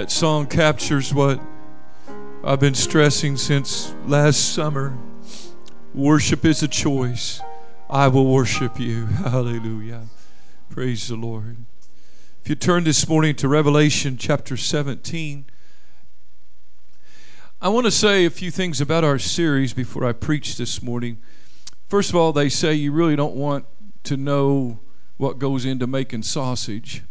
That song captures what I've been stressing since last summer. Worship is a choice. I will worship you. Hallelujah. Praise the Lord. If you turn this morning to Revelation chapter 17, I want to say a few things about our series before I preach this morning. First of all, they say you really don't want to know what goes into making sausage.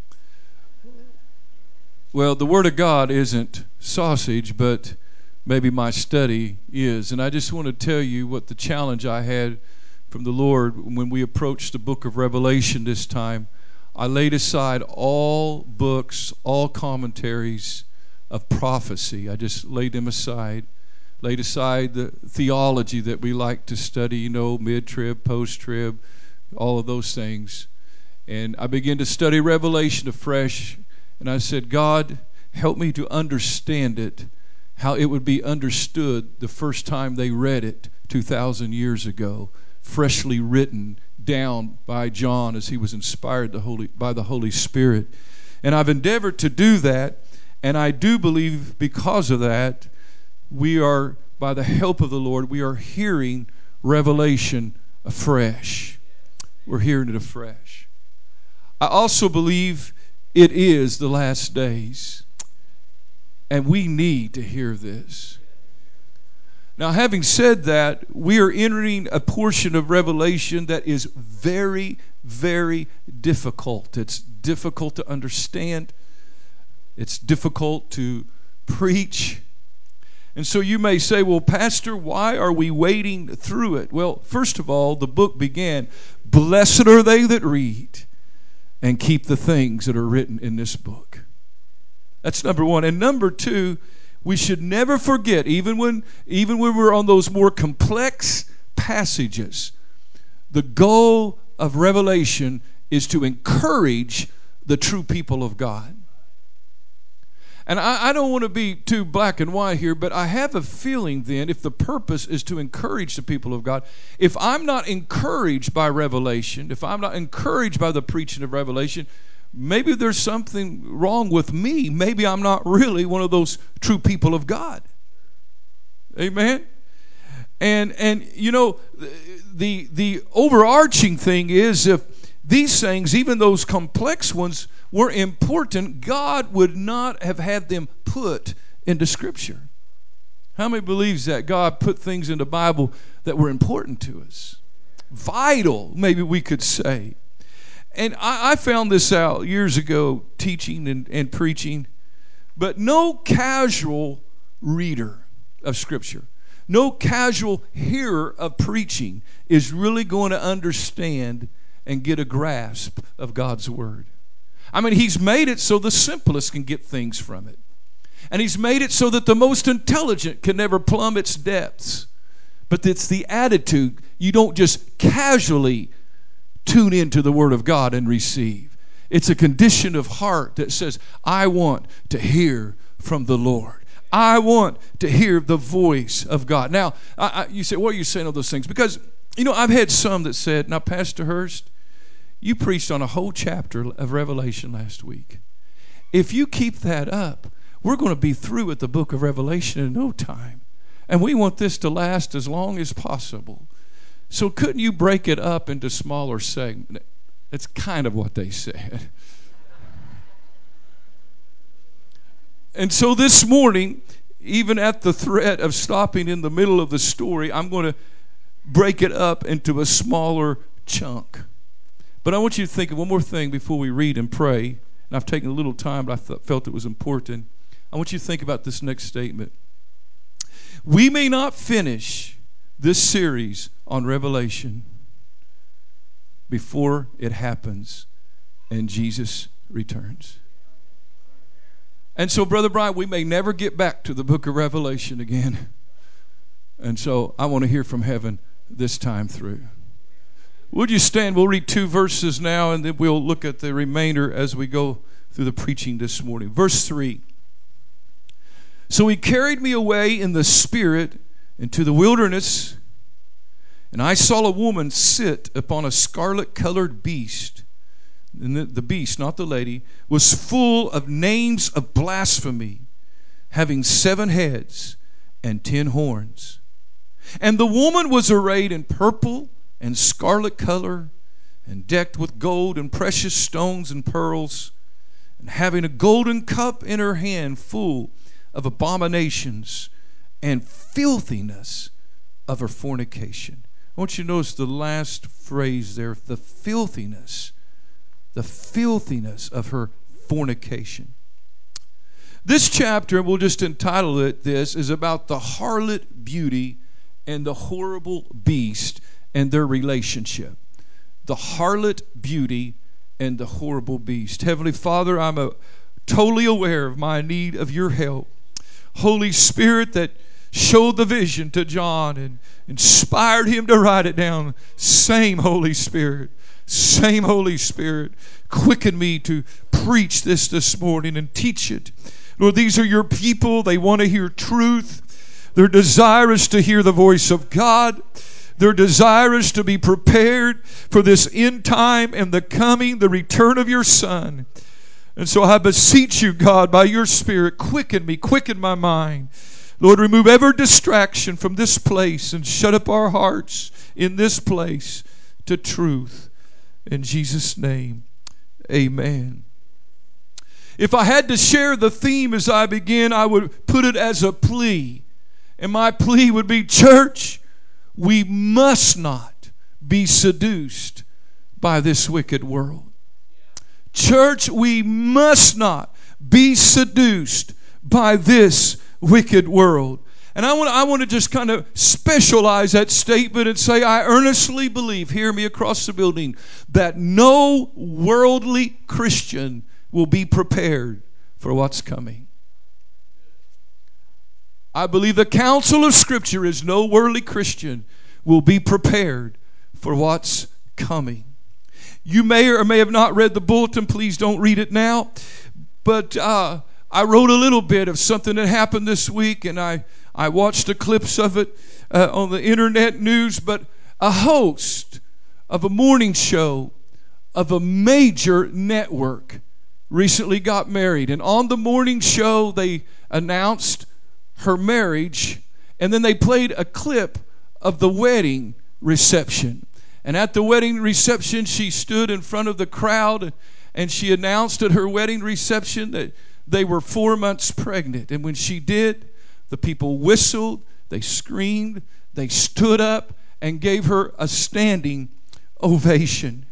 Well, the Word of God isn't sausage, but maybe my study is. And I just want to tell you what the challenge I had from the Lord when we approached the book of Revelation this time. I laid aside all books, all commentaries of prophecy. I just laid them aside. Laid aside the theology that we like to study, mid-trib, post-trib, all of those things. And I began to study Revelation afresh. And I said, God, help me to understand it, how it would be understood the first time they read it 2,000 years ago, freshly written down by John as he was inspired by the Holy Spirit. And I've endeavored to do that, and I do believe because of that, we are, by the help of the Lord, we are hearing Revelation afresh. We're hearing it afresh. I also believe it is the last days, and we need to hear this. Now, having said that, we are entering a portion of Revelation that is very, very difficult. It's difficult to understand. It's difficult to preach. And so you may say, well, Pastor, why are we wading through it? Well, first of all, the book began, blessed are they that read and keep the things that are written in this book. That's number one. And number two, we should never forget, even when we're on those more complex passages, the goal of Revelation is to encourage the true people of God. And I don't want to be too black and white here, but I have a feeling then, if the purpose is to encourage the people of God, if I'm not encouraged by Revelation, if I'm not encouraged by the preaching of Revelation, maybe there's something wrong with me. Maybe I'm not really one of those true people of God. Amen? And the overarching thing is, if these things, even those complex ones, were important, God would not have had them put into Scripture. How many believes that God put things in the Bible that were important to us? Vital, maybe we could say. And I found this out years ago, teaching and preaching, but no casual reader of Scripture, no casual hearer of preaching is really going to understand and get a grasp of God's Word. I mean, He's made it so the simplest can get things from it. And He's made it so that the most intelligent can never plumb its depths. But it's the attitude. You don't just casually tune into the Word of God and receive. It's a condition of heart that says, I want to hear from the Lord. I want to hear the voice of God. Now, you say, what are you saying all those things? Because, I've had some that said, now, Pastor Hurst, you preached on a whole chapter of Revelation last week. If you keep that up, we're going to be through with the book of Revelation in no time. And we want this to last as long as possible. So couldn't you break it up into smaller segments? That's kind of what they said. And so this morning, even at the threat of stopping in the middle of the story, I'm going to break it up into a smaller chunk. But I want you to think of one more thing before we read and pray. And I've taken a little time, but I felt it was important. I want you to think about this next statement. We may not finish this series on Revelation before it happens and Jesus returns. And so, Brother Brian, we may never get back to the book of Revelation again. And so I want to hear from heaven this time through. Would you stand? We'll read 2 verses now, and then we'll look at the remainder as we go through the preaching this morning. Verse 3. So He carried me away in the Spirit into the wilderness, and I saw a woman sit upon a scarlet-colored beast. and the beast, not the lady, was full of names of blasphemy, having 7 heads and 10 horns. And the woman was arrayed in purple and scarlet color, and decked with gold and precious stones and pearls, and having a golden cup in her hand full of abominations and filthiness of her fornication. I want you to notice the last phrase there, the filthiness of her fornication. This chapter, and we'll just entitle it this, is about the harlot beauty and the horrible beast and their relationship. The harlot beauty and the horrible beast. Heavenly Father, I'm totally aware of my need of your help. Holy Spirit that showed the vision to John and inspired him to write it down. Same Holy Spirit, quicken me to preach this morning and teach it. Lord, these are your people. They want to hear truth. They're desirous to hear the voice of God. They're desirous to be prepared for this end time and the return of your Son. And so I beseech you, God, by your Spirit, quicken me, quicken my mind. Lord, remove every distraction from this place and shut up our hearts in this place to truth. In Jesus' name, amen. If I had to share the theme as I begin, I would put it as a plea. And my plea would be, church, we must not be seduced by this wicked world. Church, we must not be seduced by this wicked world. And I want to just kind of specialize that statement and say, I earnestly believe, hear me across the building, that no worldly Christian will be prepared for what's coming. I believe the counsel of Scripture is no worldly Christian will be prepared for what's coming. You may or may have not read the bulletin. Please don't read it now. But I wrote a little bit of something that happened this week, and I watched the clips of it on the internet news. But a host of a morning show of a major network recently got married. And on the morning show, they announced her marriage, and then they played a clip of the wedding reception. And at the wedding reception, she stood in front of the crowd and she announced at her wedding reception that they were 4 months pregnant. And when she did, the people whistled, they screamed, they stood up and gave her a standing ovation.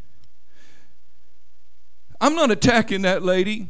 I'm not attacking that lady.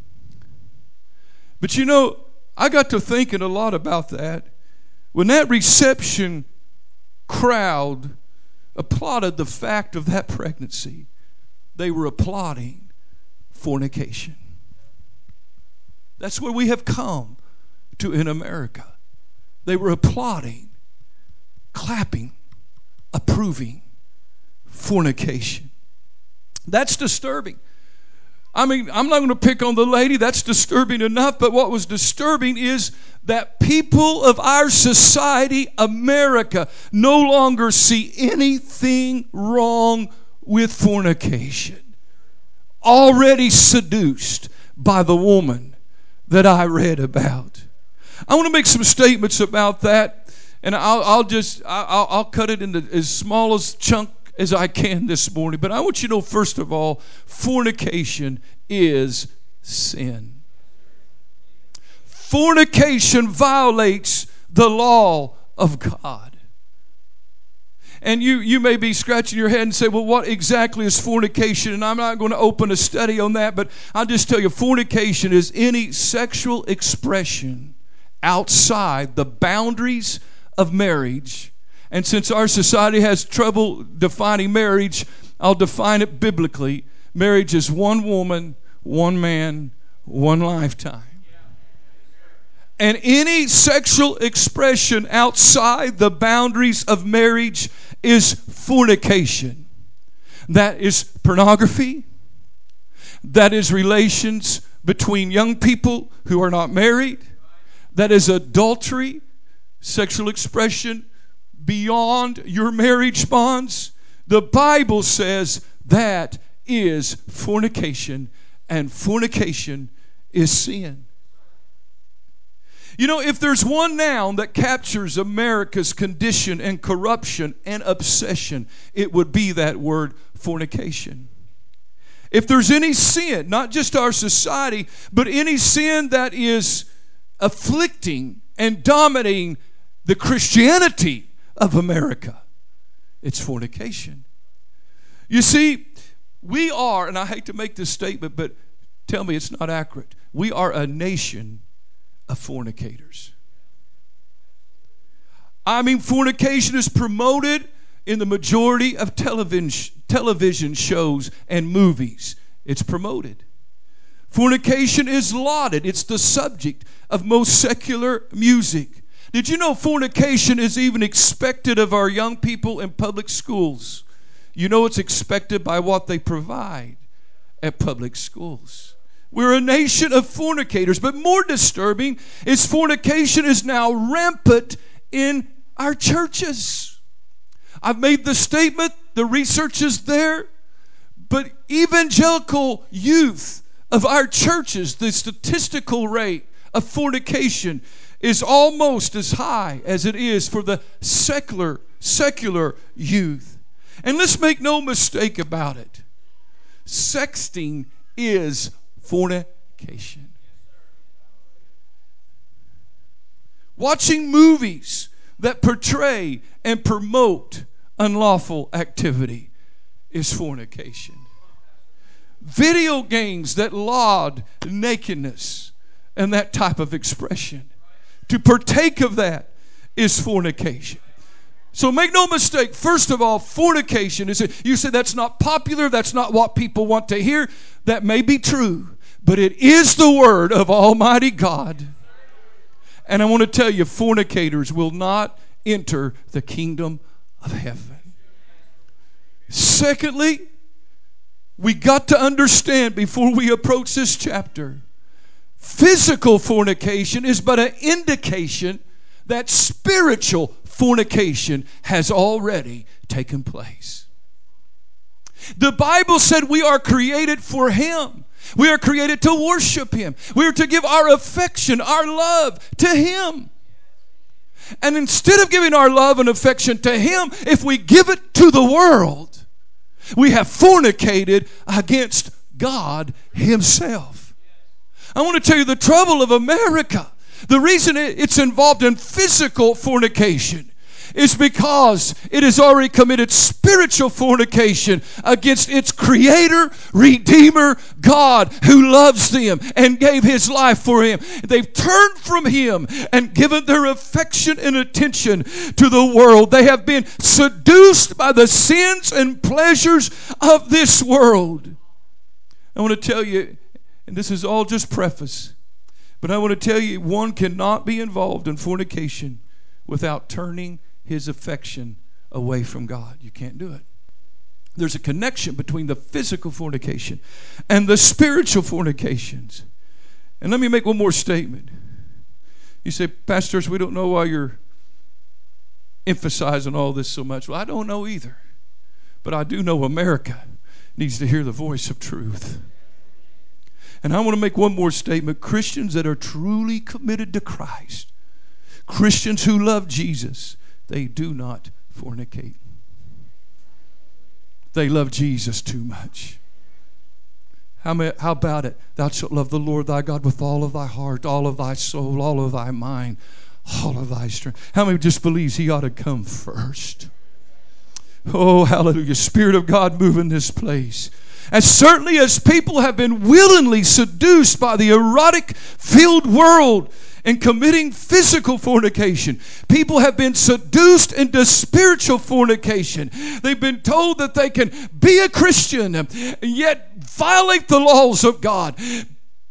But you know, I got to thinking a lot about that. When that reception crowd applauded the fact of that pregnancy, they were applauding fornication. That's where we have come to in America. They were applauding, clapping, approving fornication. That's disturbing. I mean, I'm not going to pick on the lady. That's disturbing enough. But what was disturbing is that people of our society, America, no longer see anything wrong with fornication. Already seduced by the woman that I read about. I want to make some statements about that. And I'll cut it into as small a chunk as I can this morning. But I want you to know, first of all, fornication is sin. Fornication violates the law of God. And you may be scratching your head and say, well, what exactly is fornication? And I'm not going to open a study on that, but I'll just tell you, fornication is any sexual expression outside the boundaries of marriage. And since our society has trouble defining marriage, I'll define it biblically. Marriage is one woman, one man, one lifetime. And any sexual expression outside the boundaries of marriage is fornication. That is pornography. That is relations between young people who are not married. That is adultery, sexual expression beyond your marriage bonds. The Bible says that is fornication, and fornication is sin. You know, if there's one noun that captures America's condition and corruption and obsession, it would be that word fornication. If there's any sin, not just our society, but any sin that is afflicting and dominating the Christianity of America, it's fornication. You see, we are, and I hate to make this statement, but tell me it's not accurate. We are a nation of fornicators. I mean, fornication is promoted in the majority of television shows and movies. It's promoted. Fornication is lauded. It's the subject of most secular music. Did you know fornication is even expected of our young people in public schools? You know it's expected by what they provide at public schools. We're a nation of fornicators. But more disturbing is fornication is now rampant in our churches. I've made the statement, the research is there, but evangelical youth of our churches, the statistical rate of fornication is almost as high as it is for the secular youth. And let's make no mistake about it. Sexting is fornication. Watching movies that portray and promote unlawful activity is fornication. Video games that laud nakedness and that type of expression, to partake of that is fornication. So make no mistake, first of all, fornication is, you say that's not popular, that's not what people want to hear. That may be true, but it is the word of Almighty God. And I want to tell you, fornicators will not enter the kingdom of heaven. Secondly, we got to understand before we approach this chapter, physical fornication is but an indication that spiritual fornication has already taken place. The Bible said we are created for Him. We are created to worship Him. We are to give our affection, our love to Him. And instead of giving our love and affection to Him, if we give it to the world, we have fornicated against God Himself. I want to tell you the trouble of America. The reason it's involved in physical fornication is because it has already committed spiritual fornication against its Creator, Redeemer, God, who loves them and gave His life for Him. They've turned from Him and given their affection and attention to the world. They have been seduced by the sins and pleasures of this world. I want to tell you, and this is all just preface, but I want to tell you, one cannot be involved in fornication without turning his affection away from God. You can't do it. There's a connection between the physical fornication and the spiritual fornications. And let me make one more statement. You say, pastors, we don't know why you're emphasizing all this so much. Well, I don't know either. But I do know America needs to hear the voice of truth. And I want to make one more statement. Christians that are truly committed to Christ, Christians who love Jesus, they do not fornicate. They love Jesus too much. How about it? Thou shalt love the Lord thy God with all of thy heart, all of thy soul, all of thy mind, all of thy strength. How many just believes He ought to come first? Oh, hallelujah. Spirit of God, move in this place. As certainly as people have been willingly seduced by the erotic-filled world and committing physical fornication, people have been seduced into spiritual fornication. They've been told that they can be a Christian and yet violate the laws of God,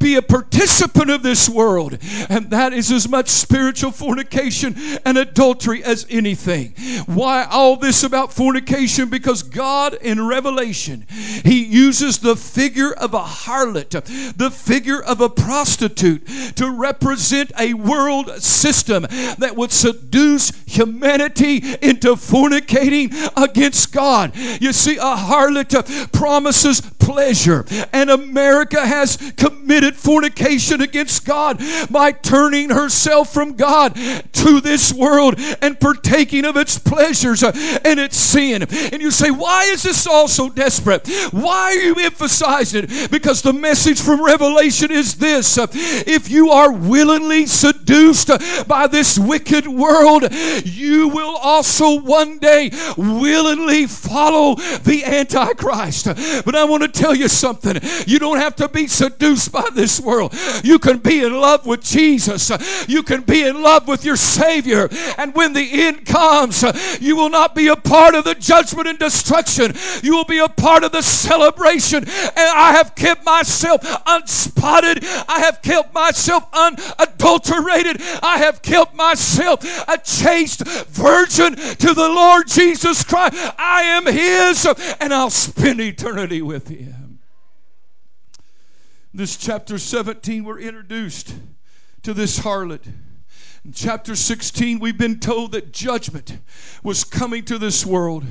be a participant of this world. And that is as much spiritual fornication and adultery as anything. Why all this about fornication? Because God in Revelation, He uses the figure of a harlot, the figure of a prostitute, to represent a world system that would seduce humanity into fornicating against God. You see, a harlot promises pleasure, and America has committed fornication against God by turning herself from God to this world and partaking of its pleasures and its sin. And you say, why is this all so desperate? Why are you emphasizing it? Because the message from Revelation is this: if you are willingly seduced by this wicked world, you will also one day willingly follow the Antichrist. But I want to tell you something. You don't have to be seduced by this world. You can be in love with Jesus. You can be in love with your Savior. And when the end comes, you will not be a part of the judgment and destruction. You will be a part of the celebration. And I have kept myself unspotted. I have kept myself unadulterated. I have kept myself a chaste virgin to the Lord Jesus Christ. I am His, and I'll spend eternity with Him. This chapter 17, we're introduced to this harlot. In chapter 16, we've been told that judgment was coming to this world.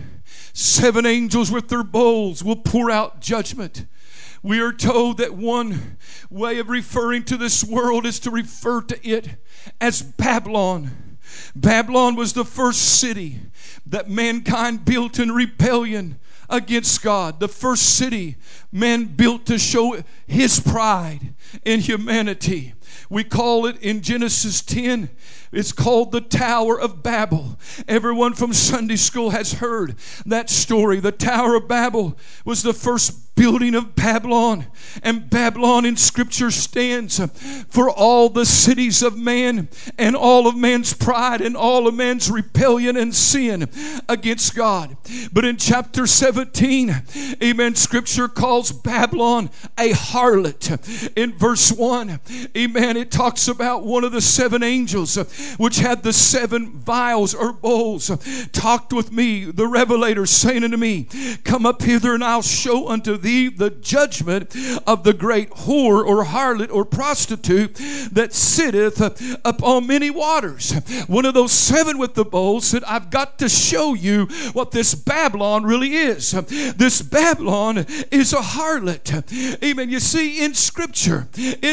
7 angels with their bowls will pour out judgment. We are told that one way of referring to this world is to refer to it as Babylon. Babylon was the first city that mankind built in rebellion against God. The first city man built to show his pride in humanity. We call it in Genesis 10, it's called the Tower of Babel. Everyone from Sunday school has heard that story. The Tower of Babel was the first building of Babylon. And Babylon in Scripture stands for all the cities of man and all of man's pride and all of man's rebellion and sin against God. But in chapter 17, amen, Scripture calls Babylon a harlot. In verse 1, amen, it talks about one of the 7 angels which had the 7 vials or bowls talked with me, the revelator, saying unto me, come up hither, and I'll show unto thee the judgment of the great whore or harlot or prostitute that sitteth upon many waters. One of those 7 with the bowls said, I've got to show you what this Babylon really is. This Babylon is a harlot. Amen. You see, in Scripture,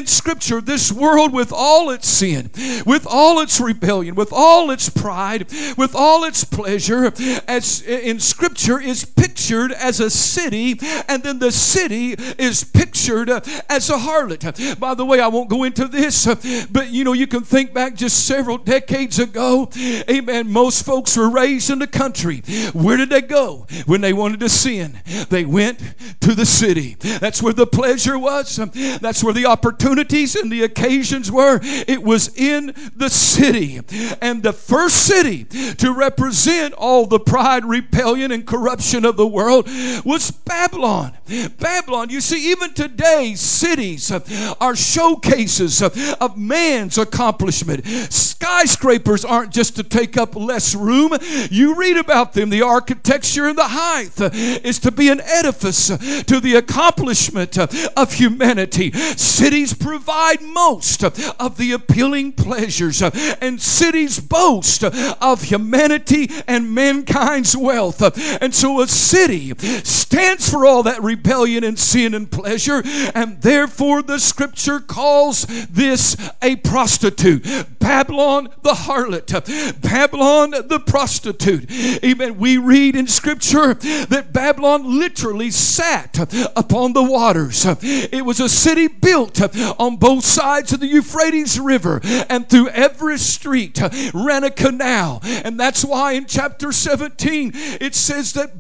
this world with all its sin, with all its rebellion, with all its pride, with all its pleasure, as in Scripture is pictured as a city, and then the city is pictured as a harlot. By the way, I won't go into this, but you can think back just several decades ago. Amen. Most folks were raised in the country. Where did they go when they wanted to sin? They went to the city. That's where the pleasure was. That's where the opportunities and the occasions were. It was in the city. And the first city to represent all the pride, rebellion, and corruption of the world was Babylon. Babylon, you see, even today, cities are showcases of man's accomplishment. Skyscrapers aren't just to take up less room. You read about them. The architecture and the height is to be an edifice to the accomplishment of humanity. Cities provide most of the appealing pleasures, and cities boast of humanity and mankind's wealth. And so a city stands for all that rebellion and sin and pleasure, and therefore the Scripture calls this a prostitute. Babylon the harlot, Babylon the prostitute. Amen. We read in Scripture that Babylon literally sat upon the waters. It was a city built on both sides of the Euphrates River, and through every street ran a canal. And that's why in chapter 17 it says that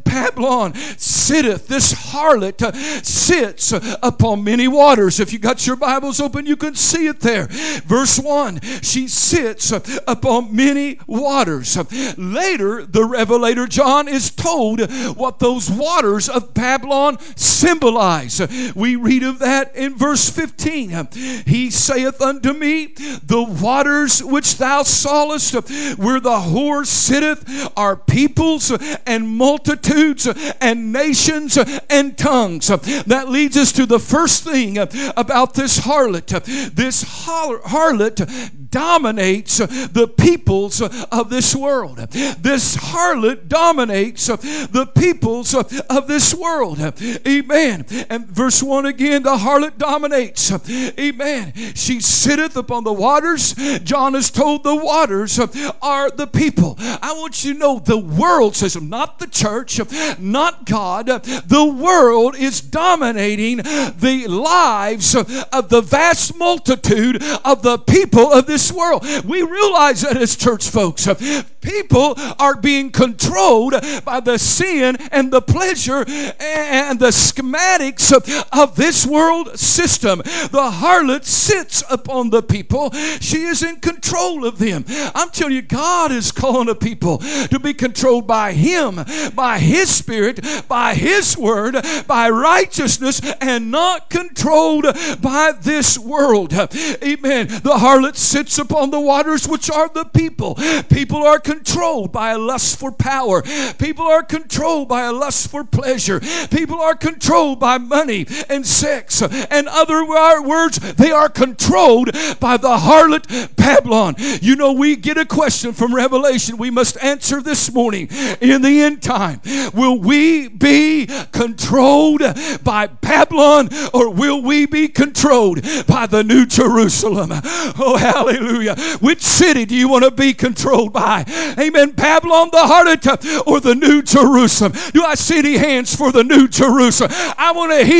Babylon sitteth, this harlot sits upon many waters. If you got your Bibles open, you can see it there. Verse 1, she sits upon many waters. Later, the Revelator John is told what those waters of Babylon symbolize. We read of that in verse 15. He saith unto me, the waters which thou sawest, where the whore sitteth, are peoples and multitudes and nations and tongues. That leads us to the first thing about this harlot. This harlot dominates the peoples of this world. This harlot dominates the peoples of this world. Amen. And verse 1 again, the harlot dominates. Amen. She sitteth upon the waters. John is told the waters are the people. I want you to know the world system, not the church, not God. The world is dominating the lives of the vast multitude of the people of this world. We realize that as church folks. People are being controlled by the sin and the pleasure and the schematics of this world system. The harlot sits upon the people. She is in control of them. I'm telling you, God is calling the people to be controlled by Him, by His Spirit, by His Word, by righteousness, and not controlled by this world. Amen. The harlot sits upon the waters, which are the people. People are controlled by a lust for power. People are controlled by a lust for pleasure. People are controlled by money and sex. And other words, they are controlled by the harlot Babylon. You know, we get a question from Revelation we must answer this morning. In the end time, will we be controlled by Babylon, or will we be controlled by the New Jerusalem? Oh, hallelujah. Which city do you want to be controlled by? Amen. Babylon, the harlot, or the New Jerusalem? Do I see any hands for the New Jerusalem? I want to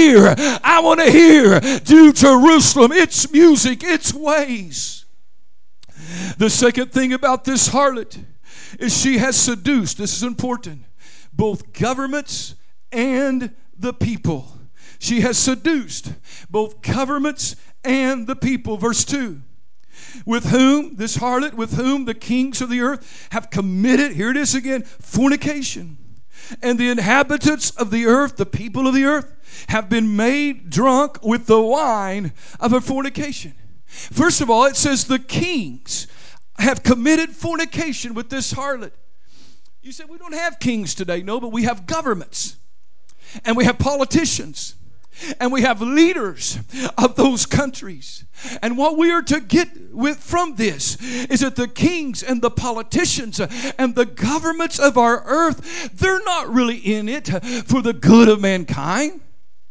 hear New Jerusalem, its music, its ways. The second thing about this harlot is she has seduced, this is important, both governments and the people. She has seduced both governments and the people. Verse 2. With whom, this harlot, with whom the kings of the earth have committed, here it is again, fornication. And the inhabitants of the earth, the people of the earth, have been made drunk with the wine of her fornication. First of all, it says the kings have committed fornication with this harlot. You say, we don't have kings today. No, but we have governments. And we have politicians. And we have leaders of those countries. And what we are to get from this is that the kings and the politicians and the governments of our earth, they're not really in it for the good of mankind.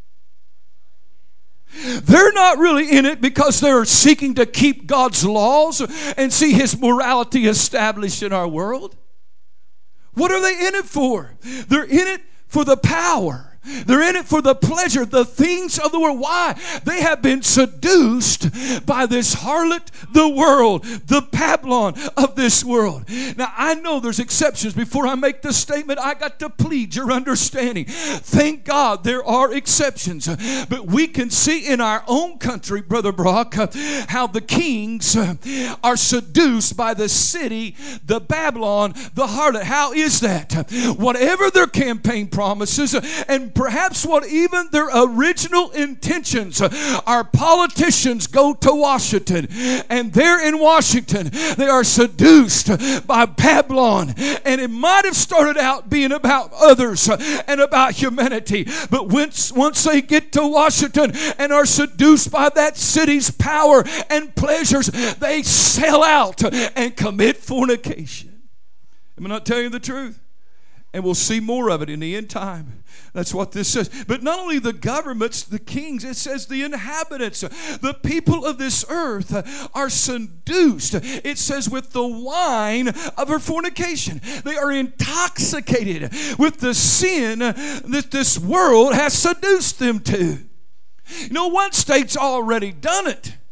They're not really in it because they're seeking to keep God's laws and see His morality established in our world. What are they in it for? They're in it for the power. They're in it for the pleasure, the things of the world. Why? They have been seduced by this harlot, the world, the Babylon of this world. Now, I know there's exceptions. Before I make this statement, I got to plead your understanding. Thank God there are exceptions. But we can see in our own country, Brother Brock, how the kings are seduced by the city, the Babylon, the harlot. How is that? Whatever their campaign promises, and perhaps what even their original intentions, our politicians go to Washington, and there in Washington they are seduced by Babylon, and it might have started out being about others and about humanity, but once they get to Washington and are seduced by that city's power and pleasures, they sell out and commit fornication. Am I not telling you the truth? And we'll see more of it in the end time. That's what this says. But not only the governments, the kings, it says the inhabitants, the people of this earth are seduced. It says with the wine of her fornication. They are intoxicated with the sin that this world has seduced them to. You know, one state's already done it.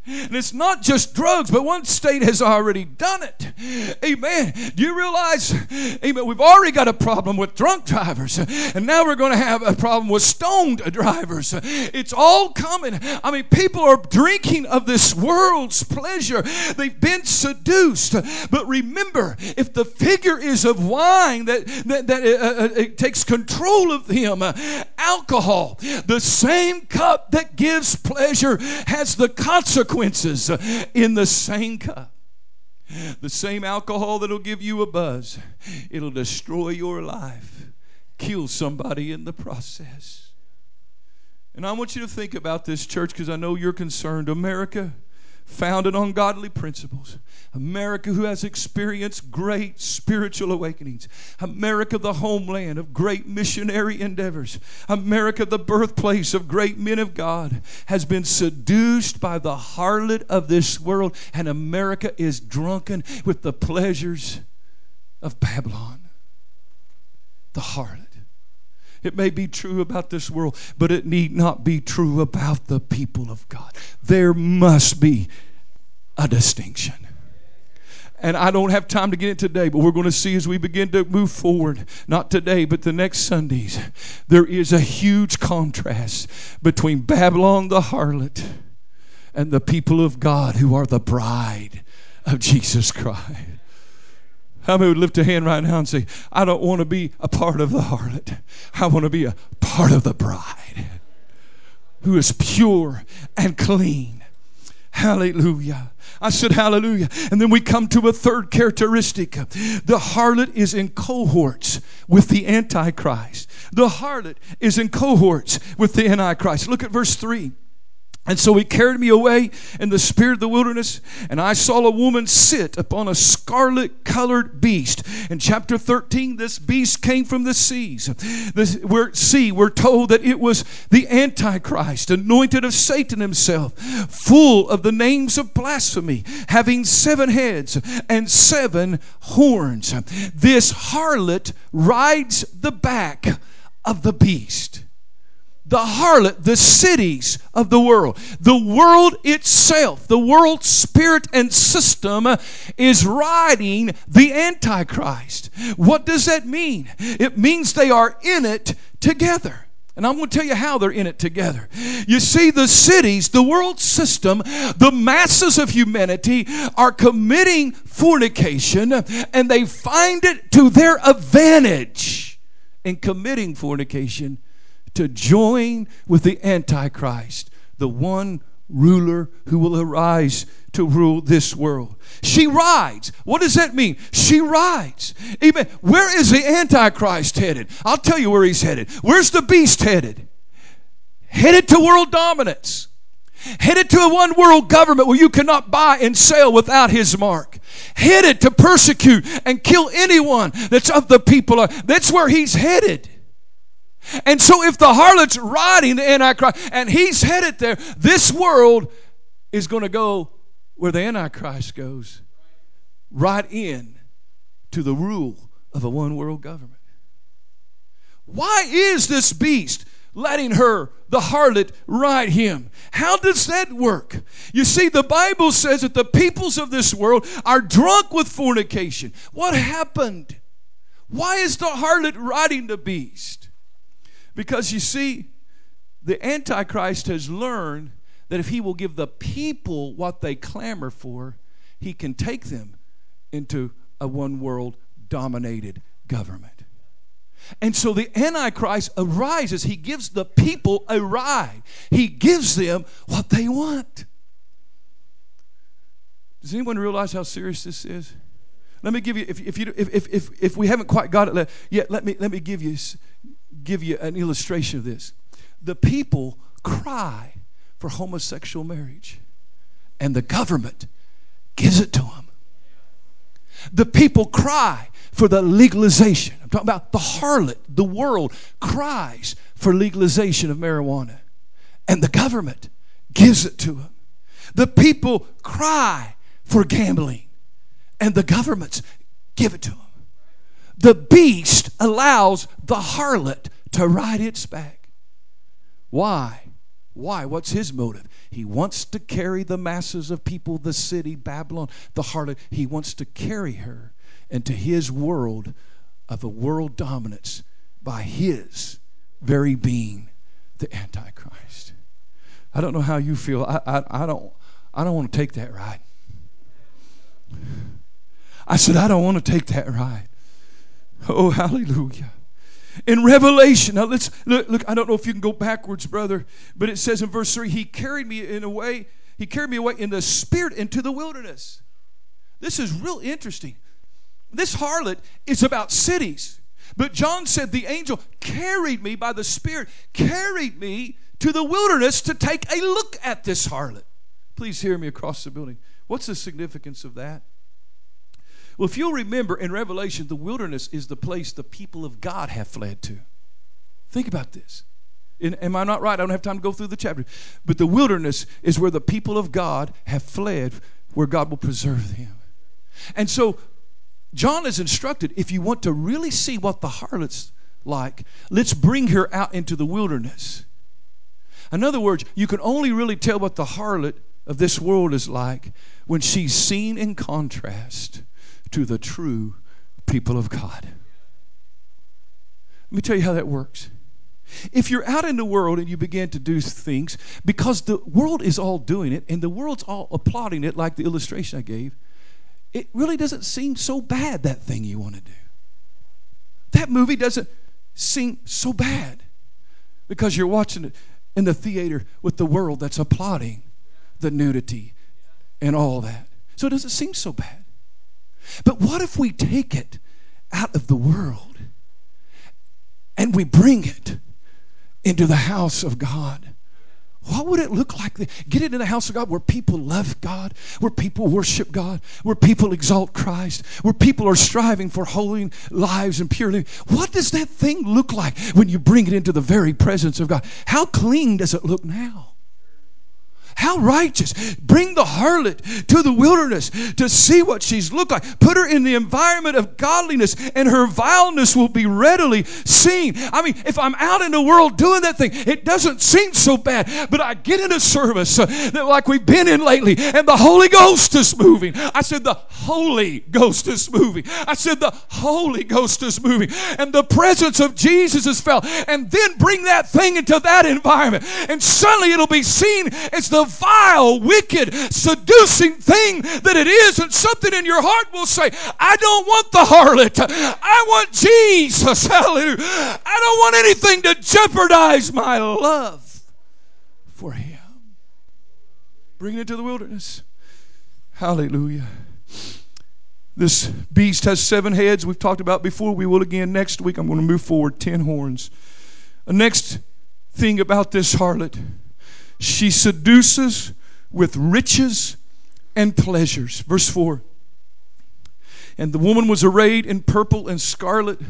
And it's not just drugs, but one state has already done it. Amen. Do you realize, amen, we've already got a problem with drunk drivers, and now we're going to have a problem with stoned drivers. It's all coming. I mean, people are drinking of this world's pleasure. They've been seduced. But remember, if the figure is of wine that it takes control of him, alcohol, the same cup that gives pleasure has the consequences in the same cup. The same alcohol that'll give you a buzz, it'll destroy your life, kill somebody in the process. And I want you to think about this, church, because I know you're concerned. America, founded on godly principles. America, who has experienced great spiritual awakenings. America, the homeland of great missionary endeavors. America, the birthplace of great men of God, has been seduced by the harlot of this world, and America is drunken with the pleasures of Babylon, the harlot. It may be true about this world, but it need not be true about the people of God. There must be a distinction. And I don't have time to get it today, but we're going to see as we begin to move forward, not today, but the next Sundays, there is a huge contrast between Babylon the harlot and the people of God who are the bride of Jesus Christ. How many would lift a hand right now and say, I don't want to be a part of the harlot. I want to be a part of the bride who is pure and clean. Hallelujah. I said hallelujah. And then we come to a third characteristic. The harlot is in cohorts with the Antichrist. The harlot is in cohorts with the Antichrist. Look at verse 3. And so he carried me away in the spirit of the wilderness, and I saw a woman sit upon a scarlet-colored beast. In chapter 13, this beast came from the seas. We're told that it was the Antichrist, anointed of Satan himself, full of the names of blasphemy, having 7 heads and 7 horns. This harlot rides the back of the beast. The harlot, the cities of the world itself, the world spirit and system is riding the Antichrist. What does that mean? It means they are in it together. And I'm going to tell you how they're in it together. You see, the cities, the world system, the masses of humanity are committing fornication, and they find it to their advantage in committing fornication to join with the Antichrist, the one ruler who will arise to rule this world. She rides. What does that mean? She rides. Amen. Where is the Antichrist headed? I'll tell you where he's headed. Where's the beast headed? Headed to world dominance. Headed to a one world government where you cannot buy and sell without his mark. Headed to persecute and kill anyone that's of the people. That's where he's headed. And so if the harlot's riding the Antichrist and he's headed there, this world is going to go where the Antichrist goes, right in to the rule of a one world government. Why is this beast letting her, the harlot, ride him? How does that work? You see, the Bible says that the peoples of this world are drunk with fornication. What happened? Why is the harlot riding the beast? Because you see, the Antichrist has learned that if he will give the people what they clamor for, he can take them into a one world dominated government. And so the Antichrist arises. He gives the people a ride. He gives them what they want. Does anyone realize how serious this is? Let me give you, if we haven't quite got it yet, let me give you an illustration of this. The people cry for homosexual marriage, and the government gives it to them. The people cry for the legalization. I'm talking about the harlot. The world cries for legalization of marijuana, and the government gives it to them. The people cry for gambling, and the governments give it to them. The beast allows the harlot to ride its back. Why? Why? What's his motive? He wants to carry the masses of people, the city, Babylon, the harlot. He wants to carry her into his world of a world dominance by his very being, the Antichrist. I don't know how you feel. I don't want to take that ride. I said, I don't want to take that ride. Oh, hallelujah. In Revelation, now let's look. I don't know if you can go backwards, brother, but it says in verse 3, he carried me away in the spirit into the wilderness. This is real interesting. This harlot is about cities. But John said the angel carried me by the Spirit, carried me to the wilderness to take a look at this harlot. Please hear me across the building. What's the significance of that? Well, if you'll remember in Revelation, the wilderness is the place the people of God have fled to. Think about this. Am I not right? I don't have time to go through the chapter. But the wilderness is where the people of God have fled, where God will preserve them. And so John is instructed, if you want to really see what the harlot's like, let's bring her out into the wilderness. In other words, you can only really tell what the harlot of this world is like when she's seen in contrast to the true people of God. Let me tell you how that works. If you're out in the world and you begin to do things, because the world is all doing it and the world's all applauding it, like the illustration I gave, it really doesn't seem so bad, that thing you want to do. That movie doesn't seem so bad because you're watching it in the theater with the world that's applauding the nudity and all that. So it doesn't seem so bad. But what if we take it out of the world and we bring it into the house of God? What would it look like? Get into the house of God where people love God, where people worship God, where people exalt Christ, where people are striving for holy lives and pure living. What does that thing look like when you bring it into the very presence of God? How clean does it look now? How righteous. Bring the harlot to the wilderness to see what she's looked like. Put her in the environment of godliness and her vileness will be readily seen. I mean, if I'm out in the world doing that thing, it doesn't seem so bad. But I get in a service that like we've been in lately and the Holy Ghost is moving. I said the Holy Ghost is moving. I said the Holy Ghost is moving. And the presence of Jesus is felt. And then bring that thing into that environment. And suddenly it'll be seen as the vile, wicked, seducing thing that it is, and something in your heart will say, I don't want the harlot. I want Jesus. Hallelujah. I don't want anything to jeopardize my love for him. Bring it into the wilderness. Hallelujah. This beast has 7 heads. We've talked about before. We will again next week. I'm going to move forward. 10 horns. The next thing about this harlot, she seduces with riches and pleasures. Verse 4. And the woman was arrayed in purple and scarlet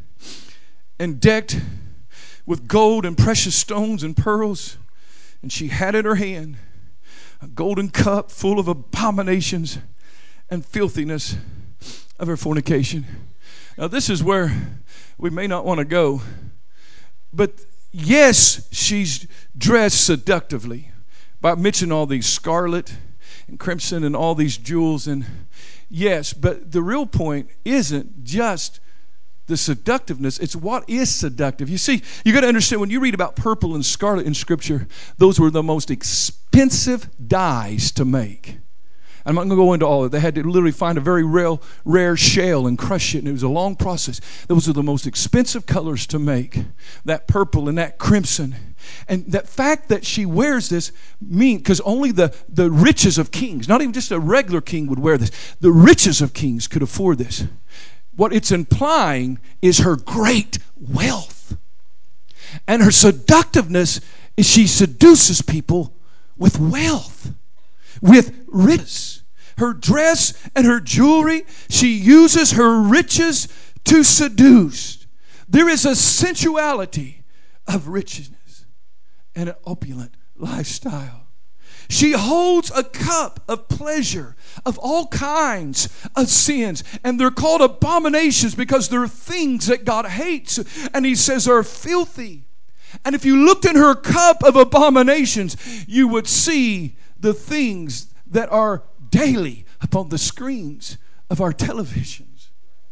and decked with gold and precious stones and pearls. And she had in her hand a golden cup full of abominations and filthiness of her fornication. Now this is where we may not want to go. But yes, she's dressed seductively by mentioning all these scarlet and crimson and all these jewels. And yes, but the real point isn't just the seductiveness. It's what is seductive. You see, you got to understand when you read about purple and scarlet in Scripture, those were the most expensive dyes to make. I'm not going to go into all of it. They had to literally find a very rare shale and crush it, and it was a long process. Those are the most expensive colors to make, that purple and that crimson. And that fact that she wears this means, because only the riches of kings, not even just a regular king would wear this, the riches of kings could afford this. What it's implying is her great wealth. And her seductiveness is she seduces people with wealth, with riches. Her dress and her jewelry, she uses her riches to seduce. There is a sensuality of richness and an opulent lifestyle. She holds a cup of pleasure of all kinds of sins. And they're called abominations because they're things that God hates. And he says are filthy. And if you looked in her cup of abominations, you would see the things that are daily upon the screens of our televisions.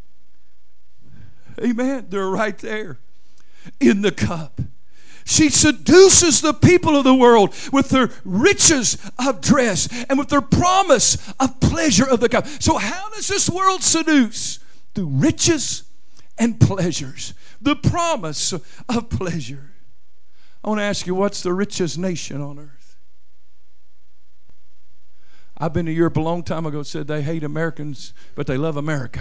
Amen. They're right there in the cup. She seduces the people of the world with their riches of dress and with their promise of pleasure of the cup. So how does this world seduce? Through riches and pleasures. The promise of pleasure. I want to ask you, what's the richest nation on earth? I've been to Europe a long time ago, said they hate Americans, but they love America.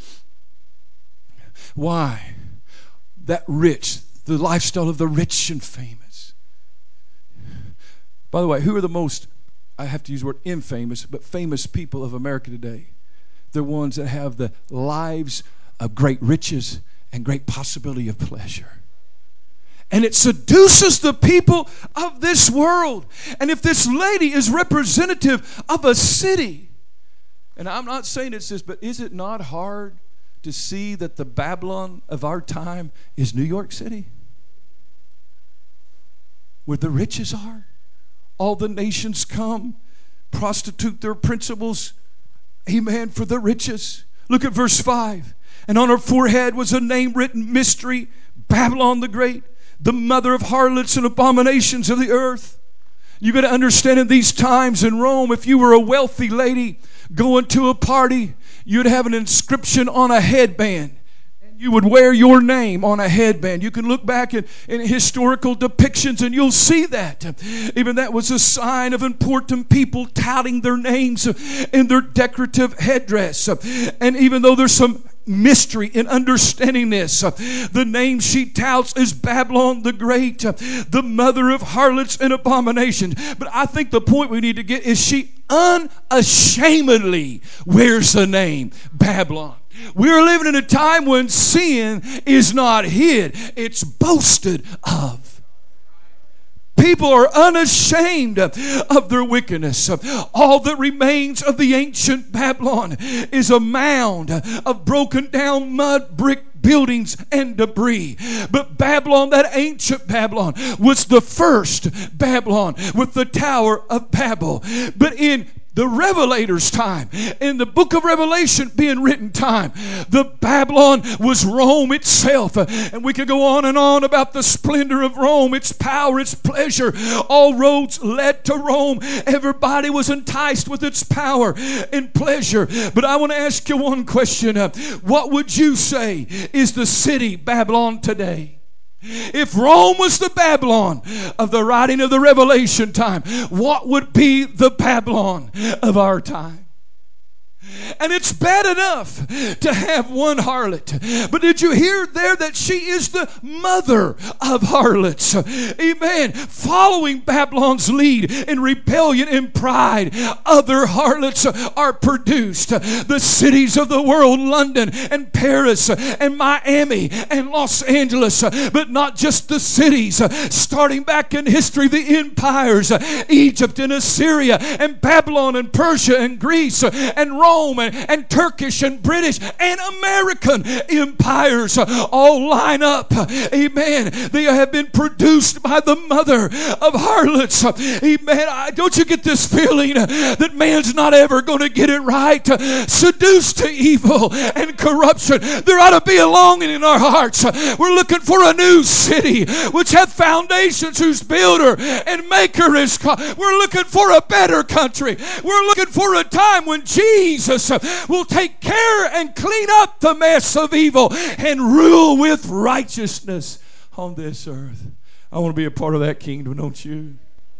Why? That rich, the lifestyle of the rich and famous. By the way, who are the most, I have to use the word infamous, but famous people of America today? They're ones that have the lives of great riches and great possibility of pleasure. And it seduces the people of this world. And if this lady is representative of a city, and I'm not saying it's this, but is it not hard to see that the Babylon of our time is New York City? Where the riches are. All the nations come, prostitute their principles, amen, for the riches. Look at verse 5. And on her forehead was a name written, Mystery, Babylon the Great, the mother of harlots and abominations of the earth. You got to understand, in these times in Rome, if you were a wealthy lady going to a party, you'd have an inscription on a headband. You would wear your name on a headband. You can look back in historical depictions and you'll see that. Even that was a sign of important people touting their names in their decorative headdress. And even though there's some mystery in understanding this, the name she touts is Babylon the Great, the mother of harlots and abominations. But I think the point we need to get is she unashamedly wears the name Babylon. We're living in a time when sin is not hid, it's boasted of. People are unashamed of their wickedness. All that remains of the ancient Babylon is a mound of broken down mud brick buildings and debris. But Babylon, that ancient Babylon, was the first Babylon with the Tower of Babel. But in the Revelator's time, in the book of Revelation being written time, the Babylon was Rome itself. And we could go on about the splendor of Rome, its power, its pleasure. All roads led to Rome. Everybody was enticed with its power and pleasure. But I want to ask you one question. What would you say is the city Babylon today? If Rome was the Babylon of the writing of the Revelation time, what would be the Babylon of our time? And it's bad enough to have one harlot. But did you hear there that she is the mother of harlots? Amen. Following Babylon's lead in rebellion and pride, other harlots are produced. The cities of the world, London and Paris and Miami and Los Angeles, but not just the cities. Starting back in history, the empires, Egypt and Assyria and Babylon and Persia and Greece and Rome and Turkish and British and American empires all line up. Amen. They have been produced by the mother of harlots. Amen. Don't you get this feeling that man's not ever going to get it right? Seduced to evil and corruption. There ought to be a longing in our hearts. We're looking for a new city which hath foundations, whose builder and maker is God. We're looking for a better country. We're looking for a time when Jesus will take care and clean up the mess of evil and rule with righteousness on this earth. I want to be a part of that kingdom, don't you?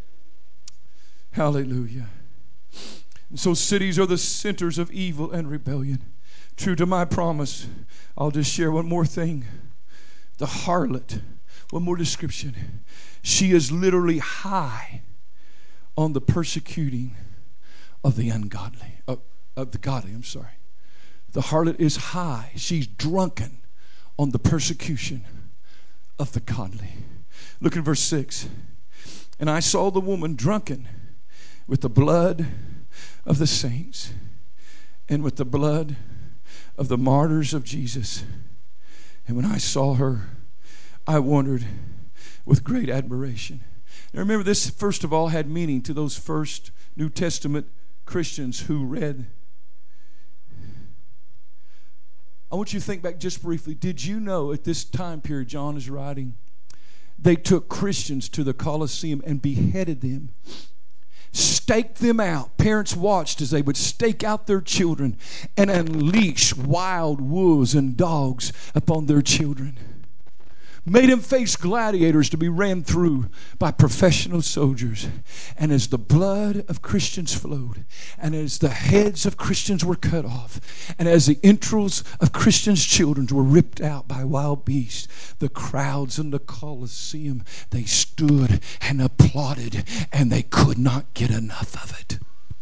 Hallelujah. And so cities are the centers of evil and rebellion. True to my promise, I'll just share one more thing. The harlot, one more description. She is literally high on the persecuting of the ungodly. Of the godly, I'm sorry. The harlot is high. She's drunken on the persecution of the godly. Look at verse 6. And I saw the woman drunken with the blood of the saints and with the blood of the martyrs of Jesus. And when I saw her, I wondered with great admiration. Now remember, this first of all had meaning to those first New Testament Christians who read. I want you to think back just briefly. Did you know at this time period John is writing, they took Christians to the Colosseum and beheaded them, staked them out. Parents watched as they would stake out their children and unleash wild wolves and dogs upon their children. Made them face gladiators to be ran through by professional soldiers. And as the blood of Christians flowed, and as the heads of Christians were cut off, and as the entrails of Christians' children were ripped out by wild beasts, the crowds in the Colosseum, they stood and applauded, and they could not get enough of it.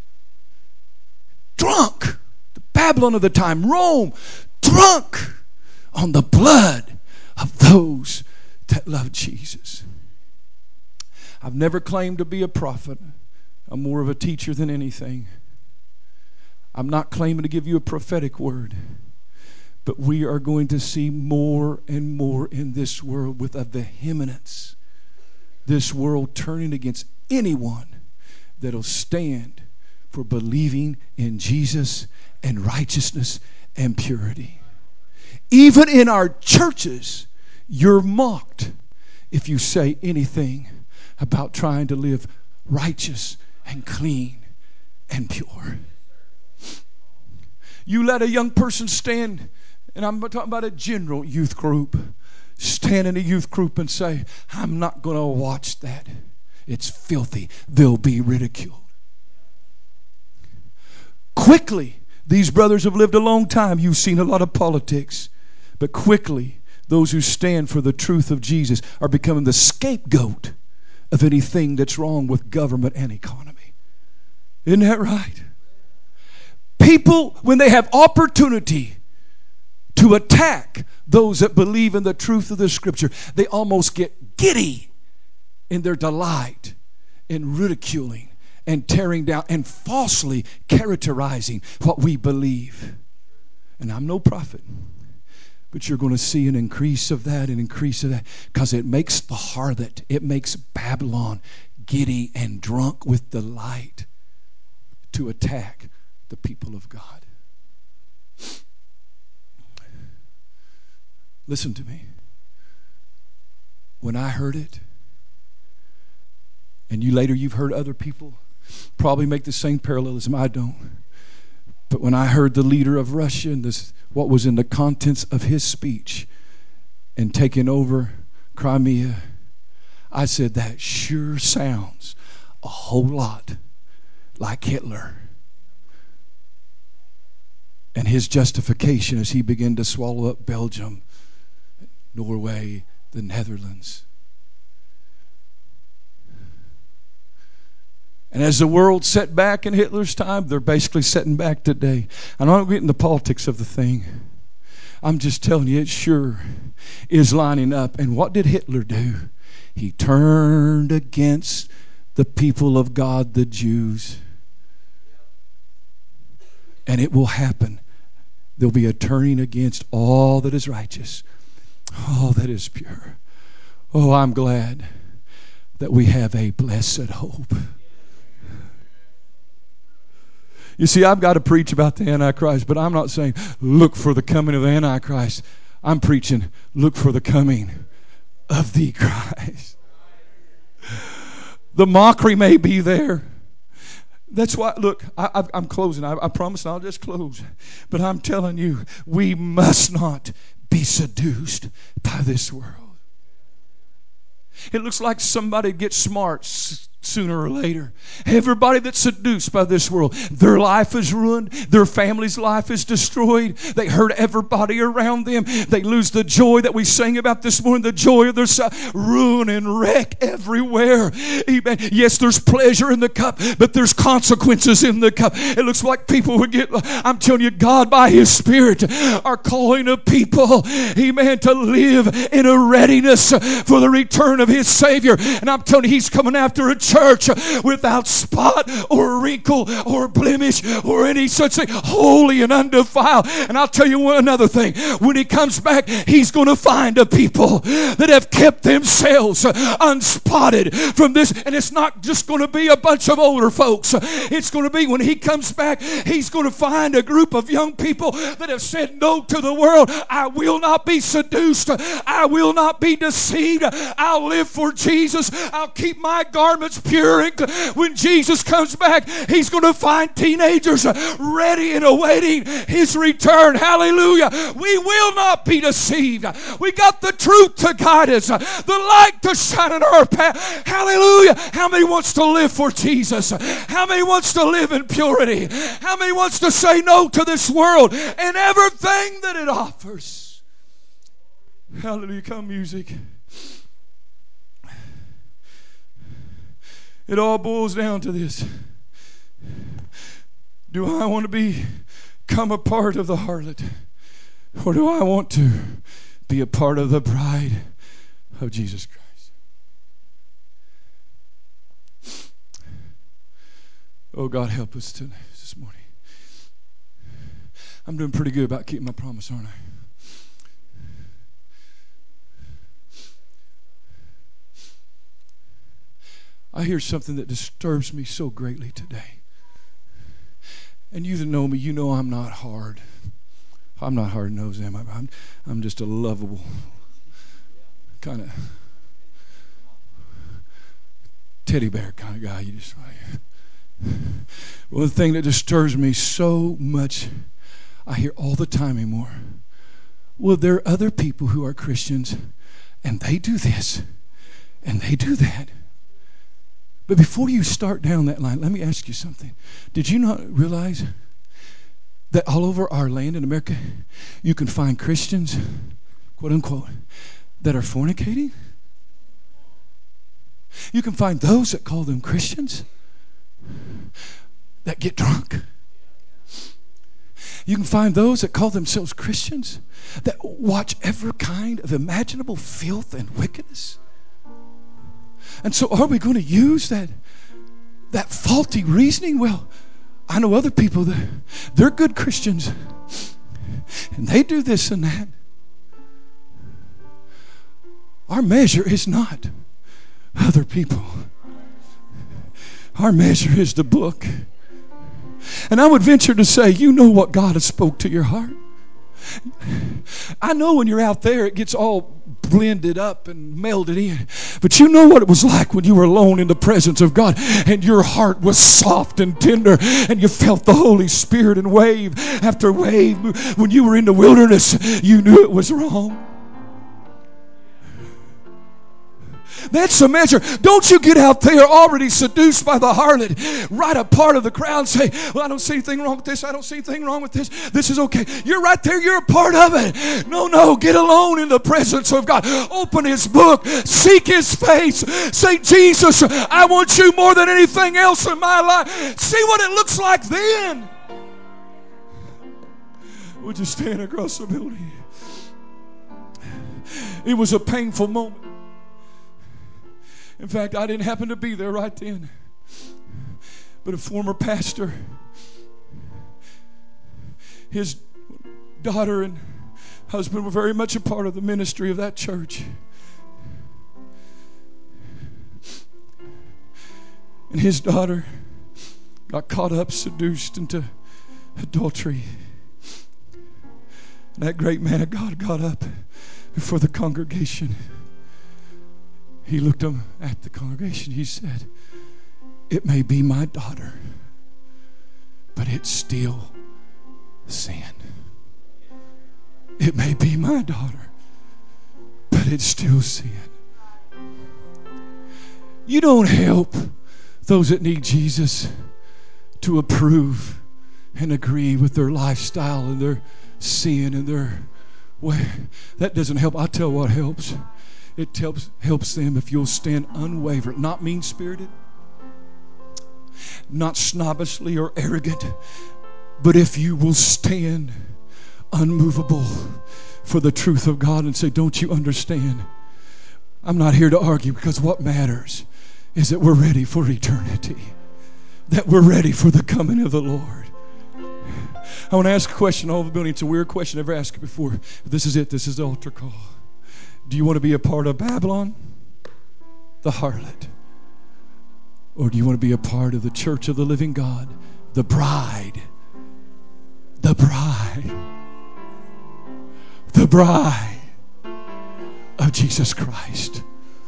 Drunk, the Babylon of the time, Rome, drunk on the blood of those that love Jesus. I've never claimed to be a prophet. I'm more of a teacher than anything. I'm not claiming to give you a prophetic word. But we are going to see more and more in this world with a vehemence. This world turning against anyone that'll stand for believing in Jesus and righteousness and purity. Even in our churches, you're mocked if you say anything about trying to live righteous and clean and pure. You let a young person stand, and I'm talking about a general youth group, stand in a youth group and say, I'm not going to watch that. It's filthy. They'll be ridiculed. Quickly, these brothers have lived a long time. You've seen a lot of politics. But quickly, those who stand for the truth of Jesus are becoming the scapegoat of anything that's wrong with government and economy. Isn't that right? People, when they have opportunity to attack those that believe in the truth of the Scripture, they almost get giddy in their delight in ridiculing and tearing down and falsely characterizing what we believe. And I'm no prophet. But you're going to see an increase of that and increase of that, because it makes the harlot, it makes Babylon giddy and drunk with delight to attack the people of God. Listen to me. When I heard it, and you've heard other people probably make the same parallelism. I don't. But when I heard the leader of Russia and what was in the contents of his speech and taking over Crimea, I said, that sure sounds a whole lot like Hitler and his justification as he began to swallow up Belgium, Norway, the Netherlands. And as the world set back in Hitler's time, they're basically setting back today. And I'm not getting the politics of the thing. I'm just telling you, it sure is lining up. And what did Hitler do? He turned against the people of God, the Jews. And it will happen. There'll be a turning against all that is righteous, all that is pure. Oh, I'm glad that we have a blessed hope. You see, I've got to preach about the Antichrist, but I'm not saying look for the coming of the Antichrist. I'm preaching look for the coming of the Christ. The mockery may be there. That's why, look, I'm closing. I promise I'll just close. But I'm telling you, we must not be seduced by this world. It looks like somebody gets smart sooner or later. Everybody that's seduced by this world, their life is ruined. Their family's life is destroyed. They hurt everybody around them. They lose the joy that we sang about this morning, the joy of their self. Ruin and wreck everywhere. Amen. Yes, there's pleasure in the cup, but there's consequences in the cup. It looks like people would get, I'm telling you, God by His Spirit are calling a people, amen, to live in a readiness for the return of His Savior. And I'm telling you, He's coming after a church church without spot or wrinkle or blemish or any such thing, holy and undefiled. And I'll tell you another thing. When He comes back, He's going to find a people that have kept themselves unspotted from this. And it's not just going to be a bunch of older folks. It's going to be, when He comes back, He's going to find a group of young people that have said no to the world. I will not be seduced. I will not be deceived. I'll live for Jesus. I'll keep my garments pure. When Jesus comes back, He's going to find teenagers ready and awaiting His return. Hallelujah. We will not be deceived. We got the truth to guide us, the light to shine in our path. Hallelujah. How many wants to live for Jesus? How many wants to live in purity? How many wants to say no to this world and everything that it offers? Hallelujah. Come, music. It all boils down to this. Do I want to become a part of the harlot? Or do I want to be a part of the bride of Jesus Christ? Oh, God, help us this morning. I'm doing pretty good about keeping my promise, aren't I? I hear something that disturbs me so greatly today. And you that know me, you know I'm not hard. I'm not hard-nosed, am I? I'm just a lovable kind of teddy bear kind of guy. You just well, the thing that disturbs me so much, I hear all the time anymore. Well, there are other people who are Christians, and they do this, and they do that. But before you start down that line, let me ask you something. Did you not realize that all over our land in America, you can find Christians, quote unquote, that are fornicating? You can find those that call them Christians that get drunk. You can find those that call themselves Christians that watch every kind of imaginable filth and wickedness. And so are we going to use that faulty reasoning? Well, I know other people that they're good Christians and they do this and that. Our measure is not other people. Our measure is the book. And I would venture to say, you know what God has spoke to your heart. I know when you're out there, it gets all blended up and melded in. But you know what it was like when you were alone in the presence of God and your heart was soft and tender and you felt the Holy Spirit in wave after wave. When you were in the wilderness, you knew it was wrong. That's the measure. Don't you get out there already seduced by the harlot, right a part of the crowd and say, well, I don't see anything wrong with this. I don't see anything wrong with this. This is okay. You're right there. You're a part of it. No. Get alone in the presence of God. Open His book. Seek His face. Say, Jesus, I want you more than anything else in my life. See what it looks like then. Would you stand across the building? It was a painful moment. In fact, I didn't happen to be there right then. But a former pastor, his daughter and husband were very much a part of the ministry of that church. And his daughter got caught up, seduced into adultery. And that great man of God got up before the congregation. He looked at the congregation. He said, it may be my daughter, but it's still sin. It may be my daughter, but it's still sin. You don't help those that need Jesus to approve and agree with their lifestyle and their sin and their way. That doesn't help. I'll tell you what helps. It helps them if you'll stand unwavering, not mean-spirited, not snobbishly or arrogant, but if you will stand unmovable for the truth of God and say, don't you understand? I'm not here to argue, because what matters is that we're ready for eternity, that we're ready for the coming of the Lord. I want to ask a question all over the building. It's a weird question. I've never asked it before. This is it. This is the altar call. Do you want to be a part of Babylon, the harlot? Or do you want to be a part of the church of the living God, the bride? The bride. The bride of Jesus Christ.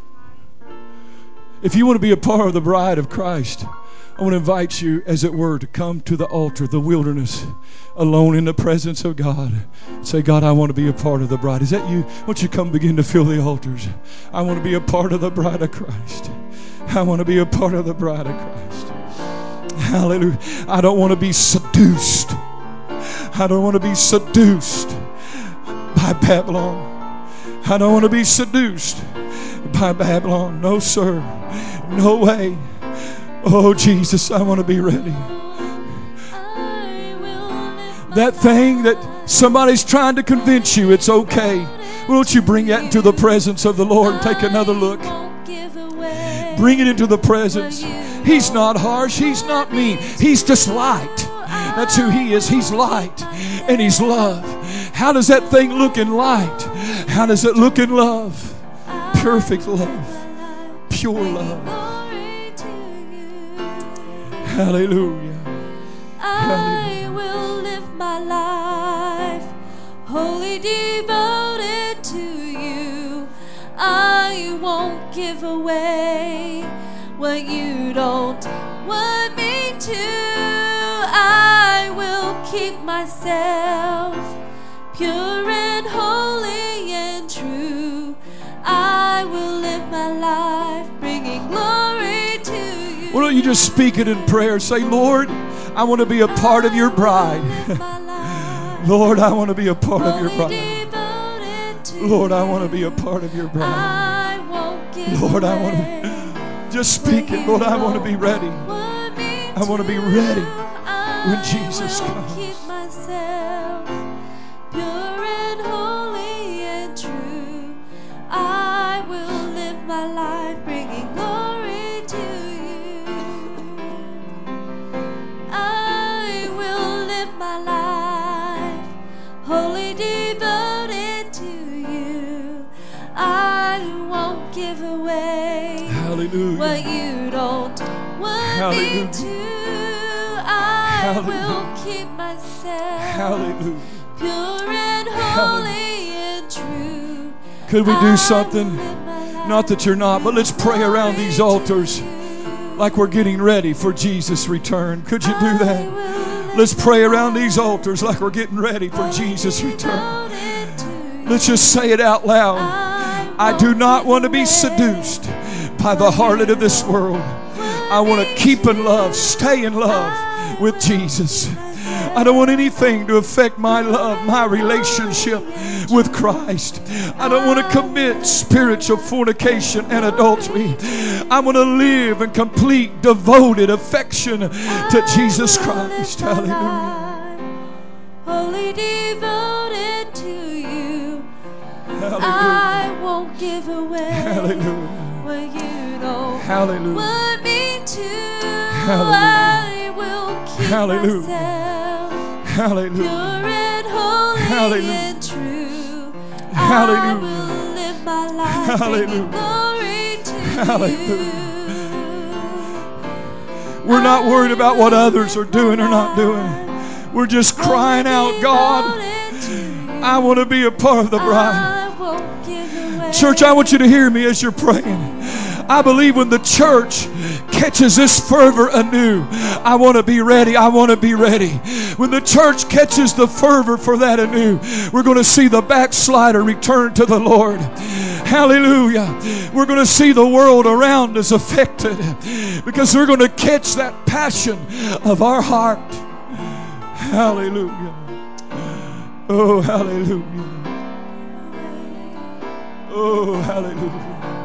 If you want to be a part of the bride of Christ, I want to invite you, as it were, to come to the altar, the wilderness, alone in the presence of God. Say, God, I want to be a part of the bride. Is that you? Won't you come begin to fill the altars? I want to be a part of the bride of Christ. I want to be a part of the bride of Christ. Hallelujah. I don't want to be seduced. I don't want to be seduced by Babylon. I don't want to be seduced by Babylon. No, sir. No way. Oh, Jesus, I want to be ready. That thing that somebody's trying to convince you it's okay. Why don't you bring that into the presence of the Lord and take another look? Bring it into the presence. He's not harsh. He's not mean. He's just light. That's who He is. He's light and He's love. How does that thing look in light? How does it look in love? Perfect love. Pure love. Hallelujah. I will live my life wholly devoted to you. I won't give away what you don't want me to. I will keep myself pure and holy and true. I will live my life bringing glory to you. Why don't you just speak it in prayer? Say, Lord, I want to be a part of your bride. Lord, I want to be a part of your bride. Lord, I want to be a part of your bride. Lord, I want to just speak it. Lord, I want to be ready. I want to be ready when Jesus comes. Pure and holy and true. I will live my life bringing glory to you. I will live my life wholly devoted to you. I won't give away what you don't want me to. I will keep myself pure and holy and true. Could we do something? Not that you're not, but let's pray around these altars like we're getting ready for Jesus' return. Could you do that? Let's pray around these altars like we're getting ready for Jesus' return. Let's just say it out loud. I do not want to be seduced by the harlot of this world. I want to keep in love, stay in love with Jesus. I don't want anything to affect my love, my relationship with Christ. I don't want to commit spiritual fornication and adultery. I want to live in complete, devoted affection to Jesus Christ. Hallelujah. Wholly devoted to you. Hallelujah. I won't give away Hallelujah. what you don't Hallelujah. want me to. Hallelujah. I will keep Hallelujah. myself Hallelujah. pure and holy Hallelujah. and true. Hallelujah. I will live my life bringing glory to Hallelujah. you. We're not worried about what others are doing or not doing. We're just crying out, God, I want to be a part of the bride. Church, I want you to hear me as you're praying. I believe when the church catches this fervor anew, I want to be ready. I want to be ready. When the church catches the fervor for that anew, we're going to see the backslider return to the Lord. Hallelujah. We're going to see the world around us affected because we're going to catch that passion of our heart. Hallelujah. Oh, hallelujah. Oh, hallelujah.